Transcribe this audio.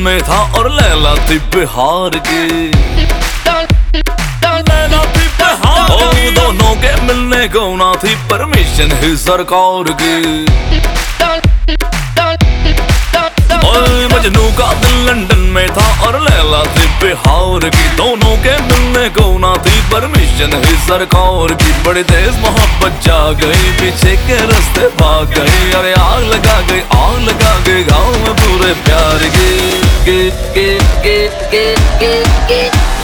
में था और लैला थी बिहार की। लैला थी बिहार की। दोनों के मिलने को ना थी परमिशन ही सरकार की। मजनू का दिल लंदन में था और लैला थी बिहार की। दोनों के मिलने को ना थी परमिशन ही सरकार की। बड़ी तेज मोहब्बत जा गई, पीछे के रास्ते भाग गई। अरे आग लगा गई गाँव में पूरे प्यार की।